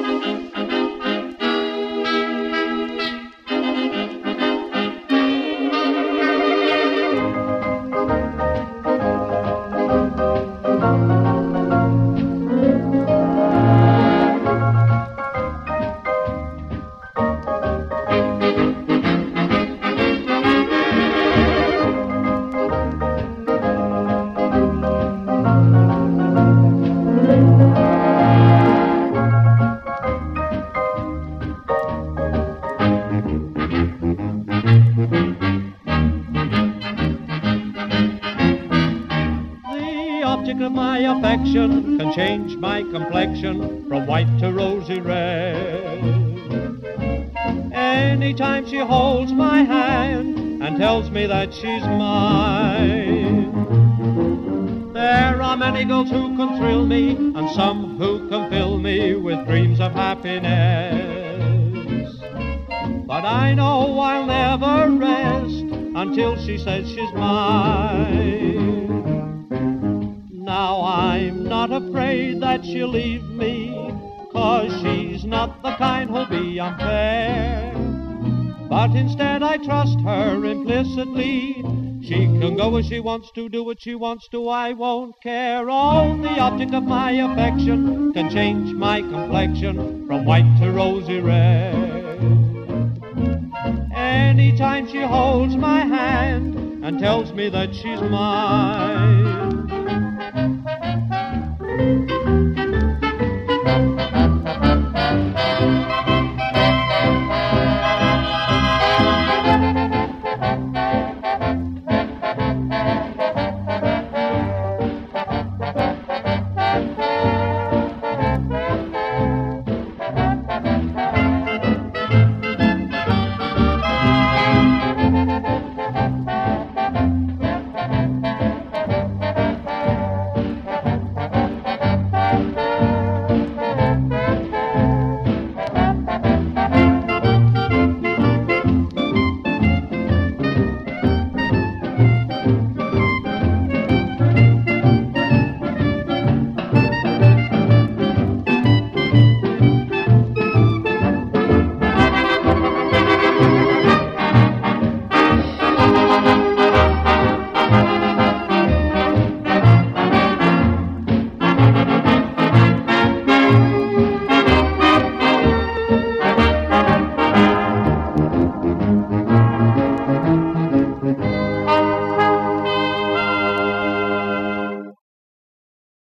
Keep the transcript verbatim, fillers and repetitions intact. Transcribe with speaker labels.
Speaker 1: Of my affection can change my complexion from white to rosy red. Anytime she holds my hand and tells me that she's mine. There are many girls who can thrill me and some who can fill me with dreams of happiness. But I know I'll never rest until she says she's mine. Now I'm not afraid that she'll leave me, 'cause she's not the kind who'll be unfair. But instead I trust her implicitly. She can go where she wants to, do what she wants to, I won't care. Oh, the object of my affection can change my complexion from white to rosy red. Anytime she holds my hand and tells me that she's mine.